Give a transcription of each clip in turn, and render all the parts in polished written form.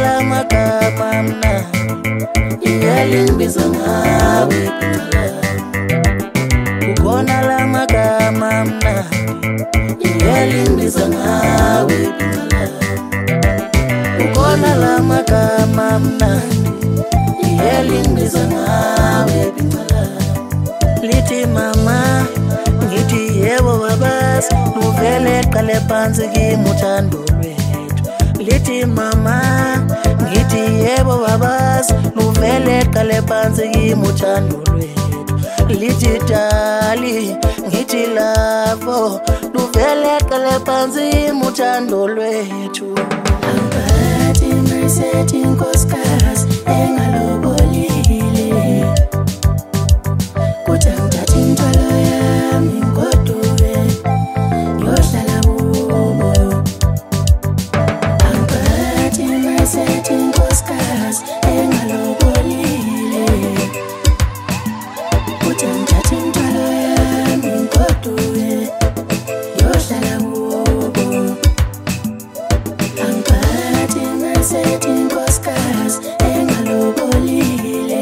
la magama mnandi iyalingibiza ngawe kukhona la magama mnandi iyalingibiza ngawe kukhona la magama mnandi iyalingibiza ngawe lithi mama ngithi yebo babasi luvele qale phansi kimi uthando lwethu lithi mama ngithi yebo babasi luvele qale phansi kimi uthando lwethu lithi dali ngithi lavo luvele qale phansi kimi uthando lwethu angathi mayisethi inkosikazi engalobolile kuthatha intwalo yami ngoduwe yohlala kubo angathi mayisethi inkosikazi engalobolile kuthatha intwalo yami ngoduwe yohlala kubo angathi mayisethi inkosikazi engalobolile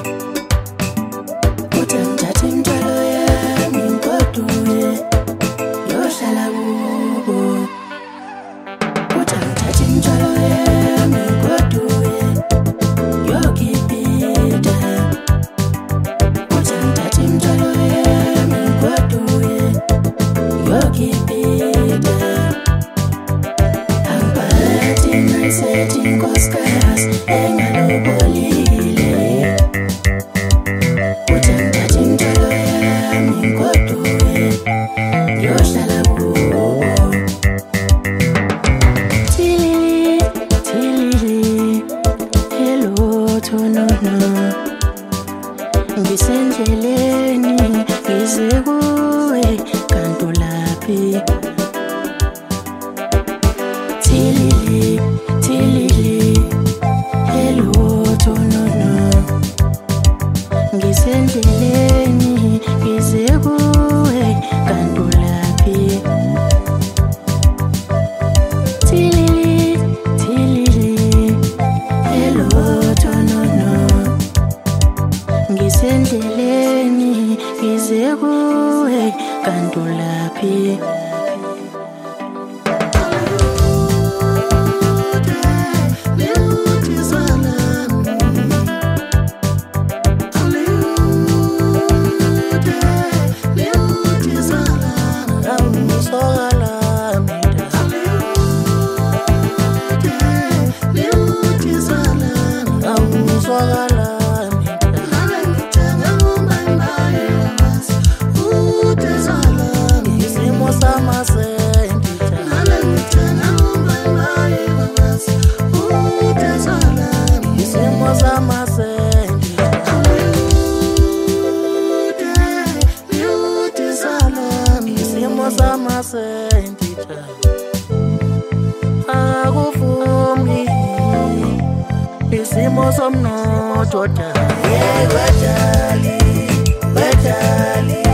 ngisendleleni ngize kuwe kanti ulaphi thilili hello thonono ngisendleleni ngize kuwe kanti ulaphi thilili hello thonono ngisendleleni ngize kuwe kanti ulaphi akuvumi isimo somnotho wetali